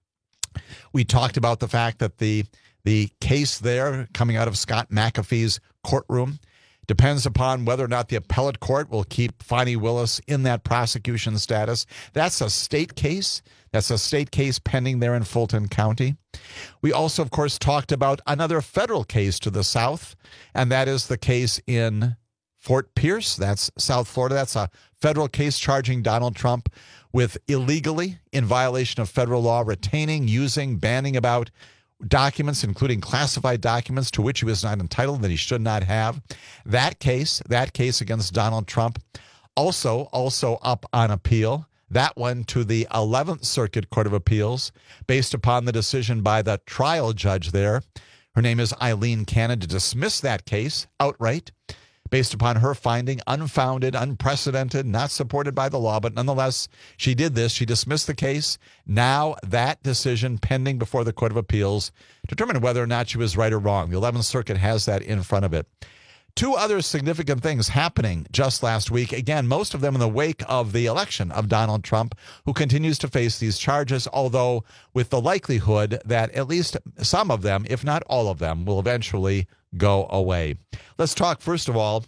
We talked about the fact that the case there coming out of Scott McAfee's courtroom depends upon whether or not the appellate court will keep Fani Willis in that prosecution status. That's a state case. That's a state case pending there in Fulton County. We also, of course, talked about another federal case to the south, and that is the case in Fort Pierce. That's South Florida. That's a federal case charging Donald Trump with illegally, in violation of federal law, retaining, using, banning about documents, including classified documents to which he was not entitled, that he should not have. That case against Donald Trump, also up on appeal. That one to the 11th Circuit Court of Appeals, based upon the decision by the trial judge there. Her name is Eileen Cannon, to dismiss that case outright, based upon her finding unfounded, unprecedented, not supported by the law. But nonetheless, she did this. She dismissed the case. Now that decision pending before the Court of Appeals to determine whether or not she was right or wrong. The 11th Circuit has that in front of it. 2 other significant things happening just last week. Again, most of them in the wake of the election of Donald Trump, who continues to face these charges, although with the likelihood that at least some of them, if not all of them, will eventually go away. Let's talk, first of all,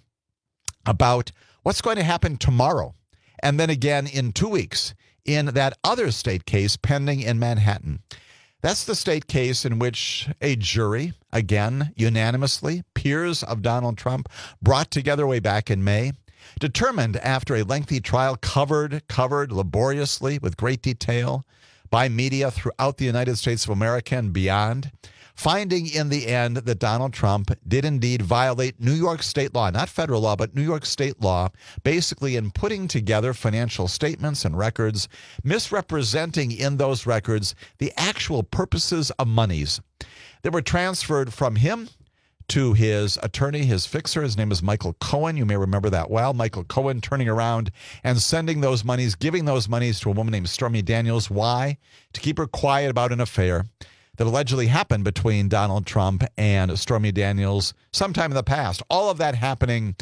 about what's going to happen tomorrow, and then again in 2 weeks in that other state case pending in Manhattan. That's the state case in which a jury, again, unanimously, peers of Donald Trump, brought together way back in May, determined after a lengthy trial covered laboriously with great detail by media throughout the United States of America and beyond, finding in the end that Donald Trump did indeed violate New York state law, not federal law, but New York state law, basically in putting together financial statements and records, misrepresenting in those records the actual purposes of monies that were transferred from him to his attorney, his fixer. His name is Michael Cohen. You may remember that well. Michael Cohen turning around and sending those monies, giving those monies to a woman named Stormy Daniels. Why? To keep her quiet about an affair that allegedly happened between Donald Trump and Stormy Daniels sometime in the past. All of that happening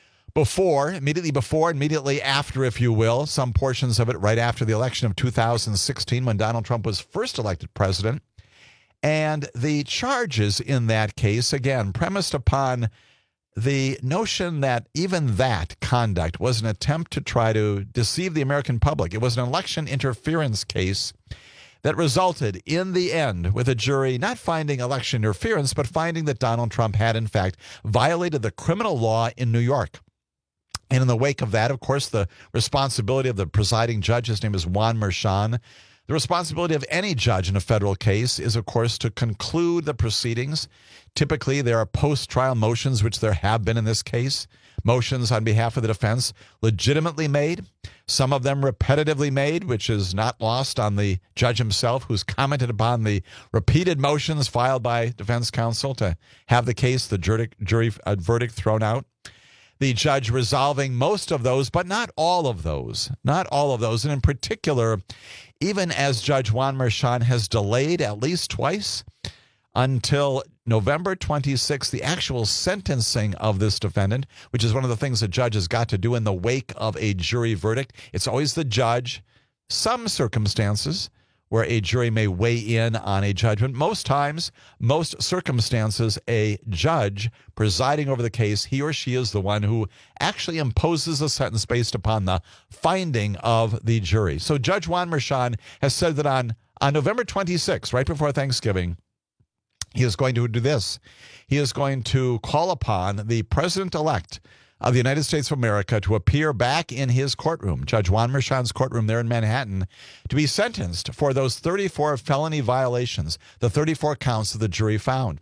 immediately after, if you will, some portions of it right after the election of 2016 when Donald Trump was first elected president. And the charges in that case, again, premised upon the notion that even that conduct was an attempt to try to deceive the American public. It was an election interference case that resulted in the end with a jury not finding election interference, but finding that Donald Trump had, in fact, violated the criminal law in New York. And in the wake of that, of course, the responsibility of the presiding judge, his name is Juan Merchan. The responsibility of any judge in a federal case is, of course, to conclude the proceedings. Typically, there are post-trial motions, which there have been in this case, motions on behalf of the defense legitimately made, some of them repetitively made, which is not lost on the judge himself, who's commented upon the repeated motions filed by defense counsel to have the case, the jury verdict thrown out. The judge resolving most of those, but not all of those. Not all of those. And in particular, even as Judge Juan Merchan has delayed at least twice until November 26th, the actual sentencing of this defendant, which is one of the things a judge has got to do in the wake of a jury verdict. It's always the judge. Some circumstances where a jury may weigh in on a judgment. Most times, most circumstances, a judge presiding over the case, he or she is the one who actually imposes a sentence based upon the finding of the jury. So Judge Juan Merchan has said that on November 26th, right before Thanksgiving, he is going to do this. He is going to call upon the president-elect of the United States of America to appear back in his courtroom, Judge Juan Merchan's courtroom there in Manhattan, to be sentenced for those 34 felony violations, the 34 counts that the jury found.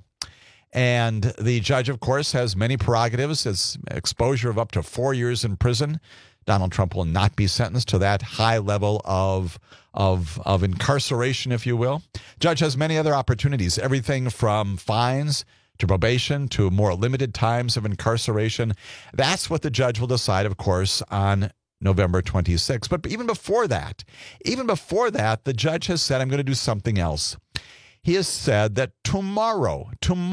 And the judge, of course, has many prerogatives. It's exposure of up to 4 years in prison. Donald Trump will not be sentenced to that high level of incarceration, if you will. Judge has many other opportunities, everything from fines to probation, to more limited times of incarceration. That's what the judge will decide, of course, on November 26th. But even before that, the judge has said, I'm going to do something else. He has said that tomorrow,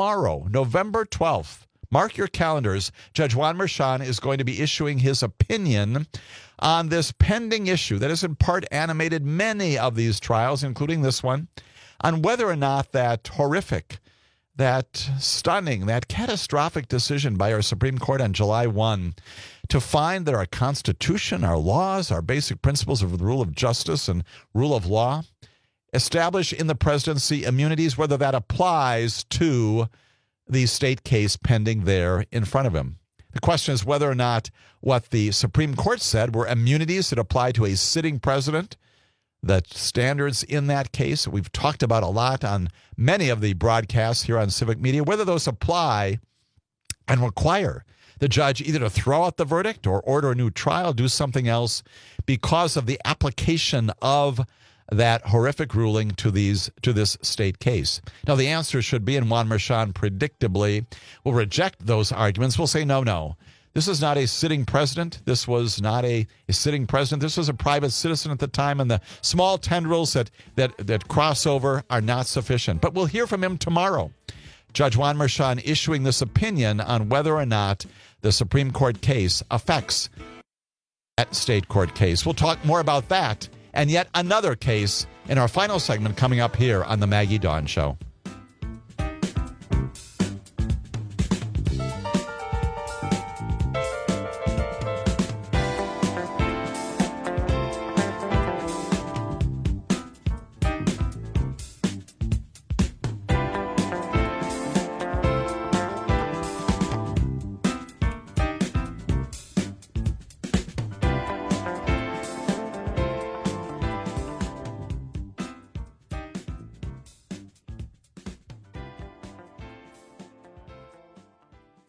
November 12th, mark your calendars, Judge Juan Merchan is going to be issuing his opinion on this pending issue that has in part animated many of these trials, including this one, on whether or not that horrific, that stunning, that catastrophic decision by our Supreme Court on July 1 to find that our Constitution, our laws, our basic principles of the rule of justice and rule of law establish in the presidency immunities, whether that applies to the state case pending there in front of him. The question is whether or not what the Supreme Court said were immunities that apply to a sitting president. The standards in that case we've talked about a lot on many of the broadcasts here on Civic Media, whether those apply and require the judge either to throw out the verdict or order a new trial, do something else because of the application of that horrific ruling to this state case. Now, the answer should be, and Juan Merchan predictably will reject those arguments. We'll say, no. This is not a sitting president. This was not a sitting president. This was a private citizen at the time, and the small tendrils that cross over are not sufficient. But we'll hear from him tomorrow. Judge Juan Merchan issuing this opinion on whether or not the Supreme Court case affects that state court case. We'll talk more about that and yet another case in our final segment coming up here on the Maggie Dawn Show.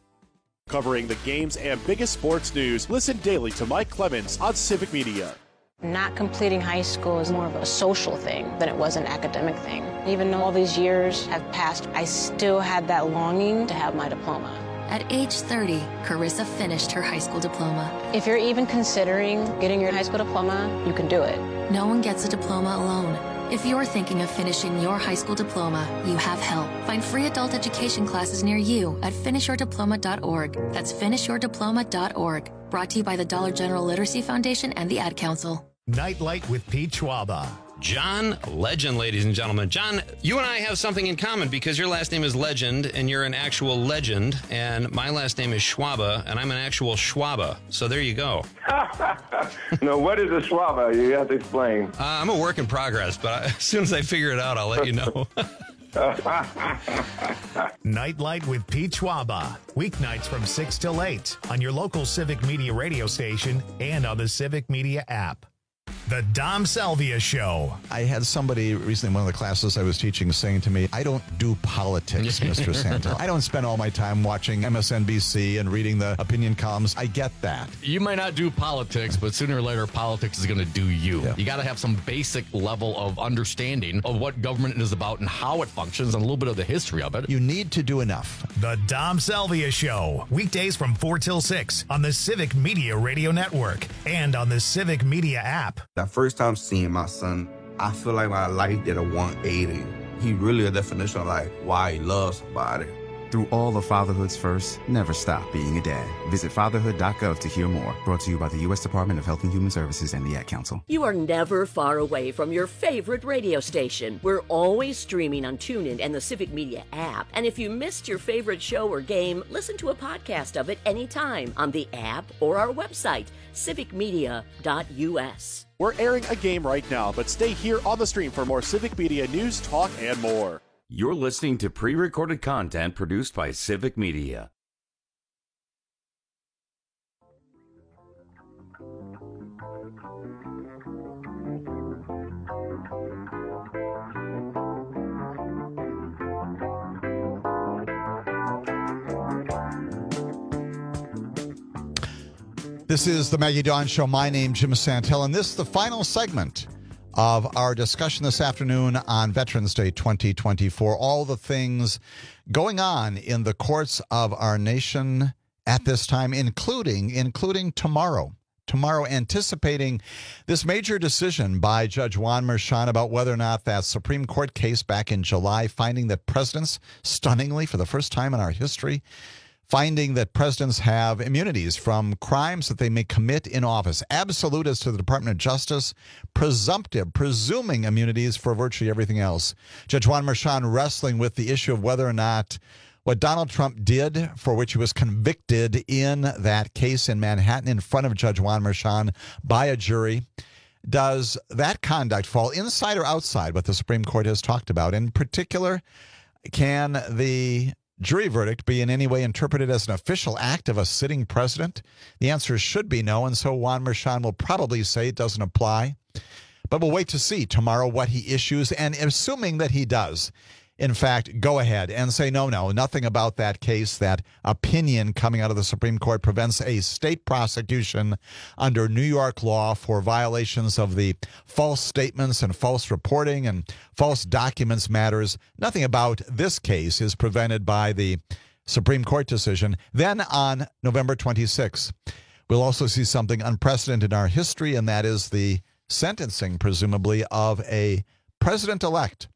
Covering the games and biggest sports news, listen daily to Mike Clemens on Civic Media. Not completing high school is more of a social thing than it was an academic thing. Even though all these years have passed, I still had that longing to have my diploma. At age 30, Carissa finished her high school diploma. If you're even considering getting your high school diploma, you can do it. No one gets a diploma alone. If you're thinking of finishing your high school diploma, you have help. Find free adult education classes near you at finishyourdiploma.org. That's finishyourdiploma.org. Brought to you by the Dollar General Literacy Foundation and the Ad Council. Nightlight with Pete Schwaba. John Legend, ladies and gentlemen. John, you and I have something in common because your last name is Legend and you're an actual legend, and my last name is Schwaba and I'm an actual Schwaba. So there you go. No, what is a Schwaba? You have to explain. I'm a work in progress, but as soon as I figure it out, I'll let you know. Nightlight with Pete Schwaba. Weeknights from 6 till 8 on your local Civic Media radio station and on the Civic Media app. The Dom Salvia Show. I had somebody recently in one of the classes I was teaching saying to me, I don't do politics, Mr. Santel. I don't spend all my time watching MSNBC and reading the opinion columns. I get that. You might not do politics, but sooner or later, politics is going to do you. Yeah. You got to have some basic level of understanding of what government is about and how it functions and a little bit of the history of it. You need to do enough. The Dom Salvia Show. Weekdays from 4 till 6 on the Civic Media Radio Network and on the Civic Media app. That first time seeing my son, I feel like my life did a 180. He really a definition of like why he loves somebody. Through all of fatherhood's first, never stop being a dad. Visit fatherhood.gov to hear more. Brought to you by the U.S. Department of Health and Human Services and the Ad Council. You are never far away from your favorite radio station. We're always streaming on TuneIn and the Civic Media app. And if you missed your favorite show or game, listen to a podcast of it anytime on the app or our website, civicmedia.us. We're airing a game right now, but stay here on the stream for more Civic Media news, talk, and more. You're listening to pre-recorded content produced by Civic Media. This is the Maggie Dawn Show. My name is Jim Santel, and this is the final segment of our discussion this afternoon on Veterans Day 2024. All the things going on in the courts of our nation at this time, including tomorrow. Tomorrow, anticipating this major decision by Judge Juan Merchan about whether or not that Supreme Court case back in July, finding that presidents, stunningly for the first time in our history, finding that presidents have immunities from crimes that they may commit in office. Absolute as to the Department of Justice, presumptive, presuming immunities for virtually everything else. Judge Juan Merchan wrestling with the issue of whether or not what Donald Trump did, for which he was convicted in that case in Manhattan in front of Judge Juan Merchan by a jury, does that conduct fall inside or outside what the Supreme Court has talked about? In particular, can the jury verdict be in any way interpreted as an official act of a sitting president? The answer should be no, and so Juan Merchan will probably say it doesn't apply. But we'll wait to see tomorrow what he issues, and assuming that he does, in fact, go ahead and say, no, nothing about that case, that opinion coming out of the Supreme Court prevents a state prosecution under New York law for violations of the false statements and false reporting and false documents matters. Nothing about this case is prevented by the Supreme Court decision. Then on November 26th, we'll also see something unprecedented in our history, and that is the sentencing, presumably, of a president-elect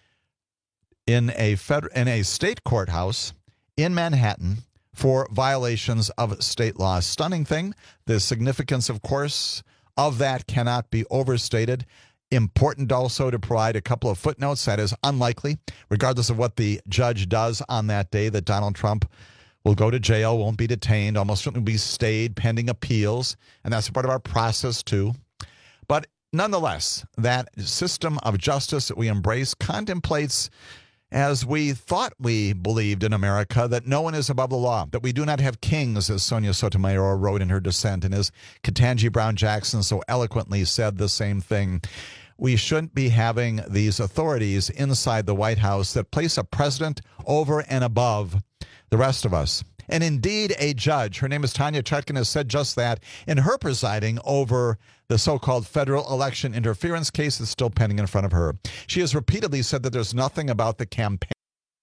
in a state courthouse in Manhattan for violations of state law. Stunning thing. The significance, of course, of that cannot be overstated. Important also to provide a couple of footnotes. That is unlikely, regardless of what the judge does on that day, that Donald Trump will go to jail, won't be detained, almost certainly be stayed pending appeals, and that's part of our process too. But nonetheless, that system of justice that we embrace contemplates, as we thought we believed in America, that no one is above the law, that we do not have kings, as Sonia Sotomayor wrote in her dissent, and as Ketanji Brown Jackson so eloquently said the same thing. We shouldn't be having these authorities inside the White House that place a president over and above the rest of us. And indeed, a judge, her name is Tanya Chutkan, has said just that in her presiding over the so-called federal election interference case that's still pending in front of her. She has repeatedly said that there's nothing about the campaign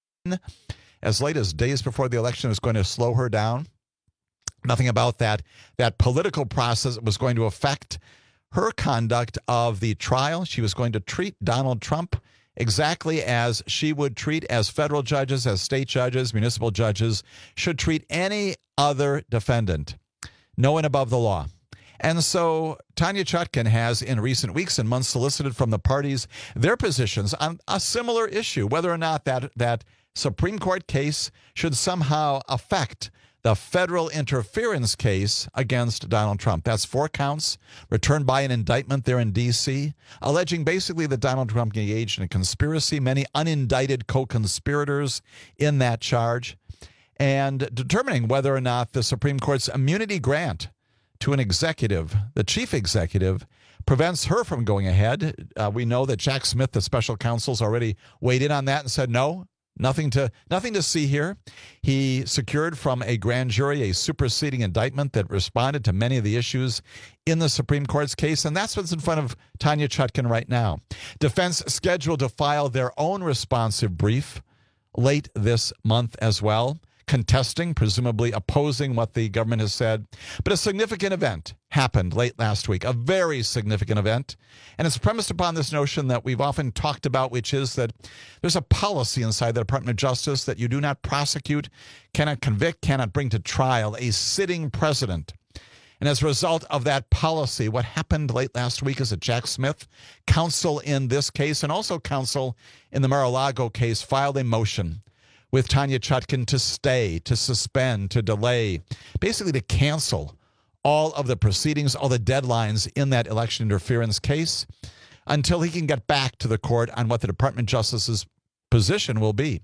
as late as days before the election is going to slow her down. Nothing about that political process was going to affect her conduct of the trial. She was going to treat Donald Trump exactly as she would treat as federal judges, as state judges, municipal judges should treat any other defendant, no one above the law. And so Tanya Chutkan has in recent weeks and months solicited from the parties their positions on a similar issue, whether or not that Supreme Court case should somehow affect the federal interference case against Donald Trump. That's 4 counts returned by an indictment there in D.C., alleging basically that Donald Trump engaged in a conspiracy, many unindicted co-conspirators in that charge, and determining whether or not the Supreme Court's immunity grant to an executive, the chief executive, prevents her from going ahead. We know that Jack Smith, the special counsel, has already weighed in on that and said no. Nothing to see here. He secured from a grand jury a superseding indictment that responded to many of the issues in the Supreme Court's case, and that's what's in front of Tanya Chutkan right now. Defense scheduled to file their own responsive brief late this month as well, contesting, presumably opposing what the government has said. But a significant event happened late last week, a very significant event. And it's premised upon this notion that we've often talked about, which is that there's a policy inside the Department of Justice that you do not prosecute, cannot convict, cannot bring to trial a sitting president. And as a result of that policy, what happened late last week is that Jack Smith, counsel in this case and also counsel in the Mar-a-Lago case, filed a motion with Tanya Chutkan to stay, to suspend, to delay, basically to cancel all of the proceedings, all the deadlines in that election interference case until he can get back to the court on what the Department of Justice's position will be.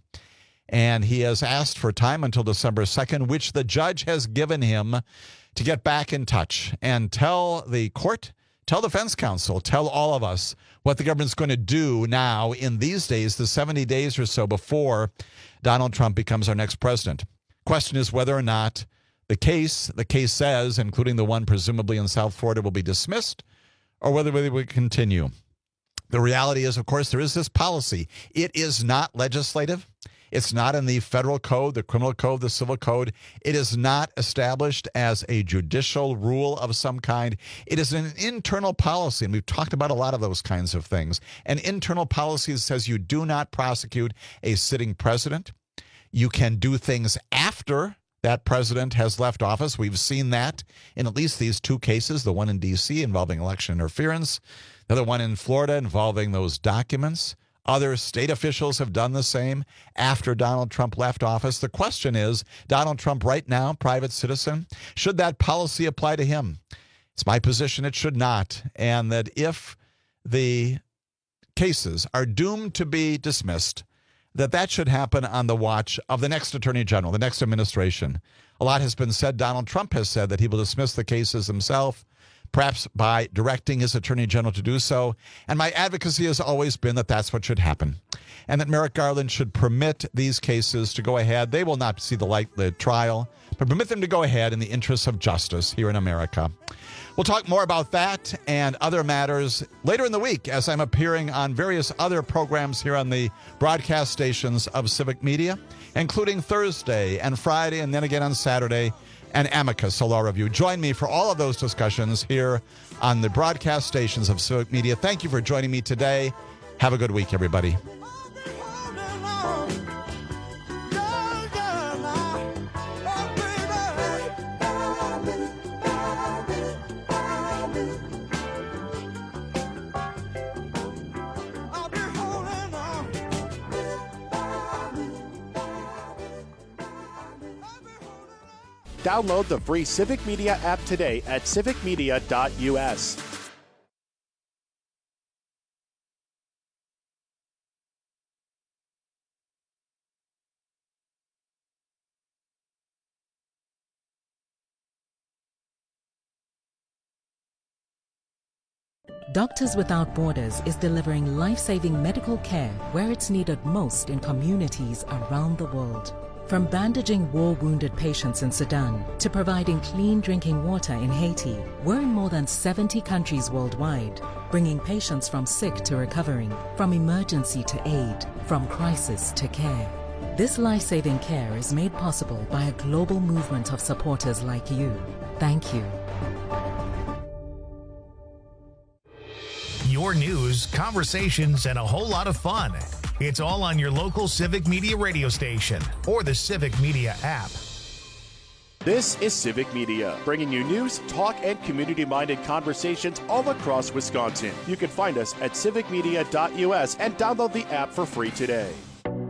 And he has asked for time until December 2nd, which the judge has given him to get back in touch and tell the court, tell defense counsel, tell all of us what the government's going to do now in these days, the 70 days or so before Donald Trump becomes our next president. Question is whether or not the case says, including the one presumably in South Florida, will be dismissed, or whether we would continue. The reality is, of course, there is this policy. It is not legislative. It's not in the federal code, the criminal code, the civil code. It is not established as a judicial rule of some kind. It is an internal policy, and we've talked about a lot of those kinds of things. An internal policy says you do not prosecute a sitting president. You can do things after that president has left office. We've seen that in at least these 2 cases, the one in D.C. involving election interference, the other one in Florida involving those documents. Other state officials have done the same after Donald Trump left office. The question is, Donald Trump right now, private citizen, should that policy apply to him? It's my position it should not, and that if the cases are doomed to be dismissed, that should happen on the watch of the next attorney general, the next administration. A lot has been said. Donald Trump has said that he will dismiss the cases himself, perhaps by directing his attorney general to do so. And my advocacy has always been that that's what should happen, and that Merrick Garland should permit these cases to go ahead. They will not see the light of the trial, but permit them to go ahead in the interests of justice here in America. We'll talk more about that and other matters later in the week as I'm appearing on various other programs here on the broadcast stations of Civic Media, including Thursday and Friday, and then again on Saturday, and Amicus, a law review. Join me for all of those discussions here on the broadcast stations of Civic Media. Thank you for joining me today. Have a good week, everybody. Download the free Civic Media app today at civicmedia.us. Doctors Without Borders is delivering life-saving medical care where it's needed most in communities around the world. From bandaging war-wounded patients in Sudan to providing clean drinking water in Haiti, we're in more than 70 countries worldwide, bringing patients from sick to recovering, from emergency to aid, from crisis to care. This life-saving care is made possible by a global movement of supporters like you. Thank you. Your news, conversations, and a whole lot of fun. It's all on your local Civic Media radio station or the Civic Media app. This is Civic Media, bringing you news, talk, and community-minded conversations all across Wisconsin. You can find us at civicmedia.us and download the app for free today.